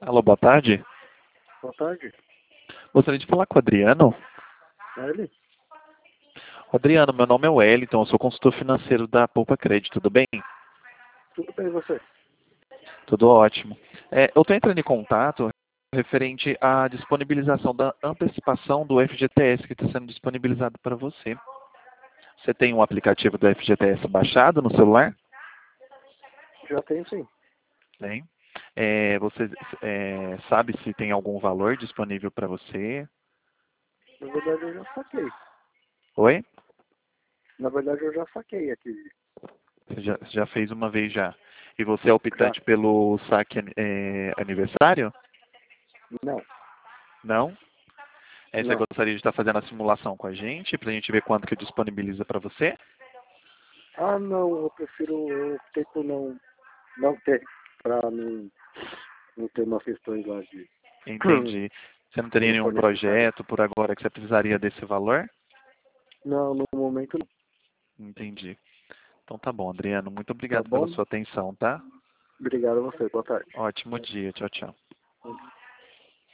Alô, boa tarde. Boa tarde. Gostaria de falar com o Adriano. É ele? Adriano, meu nome é Wellington, eu sou consultor financeiro da Poupa Crédito, tudo bem? Tudo bem, e você? Tudo ótimo. Eu estou entrando em contato referente à disponibilização da antecipação do FGTS que está sendo disponibilizado para você. Você tem um aplicativo do FGTS baixado no celular? Já tenho sim. Tem. Você sabe se tem algum valor disponível para você? Na verdade eu já saquei. Oi? Na verdade eu já saquei aqui. Você já fez uma vez já. E você é Já. optante pelo saque aniversário? Não. Não? Você Não. gostaria de estar fazendo a simulação com a gente, para a gente ver quanto que disponibiliza para você? Ah, não. Eu optei por não ter, pra não ter umas questões lá de Entendi. Você não teria não nenhum for necessário. projeto por agora que você precisaria desse valor? Não, no momento não. Entendi. Então tá bom, Adriano. Muito Tá obrigado pela bom? sua atenção, tá? Obrigado a você. Boa tarde. Ótimo dia. Tchau, tchau.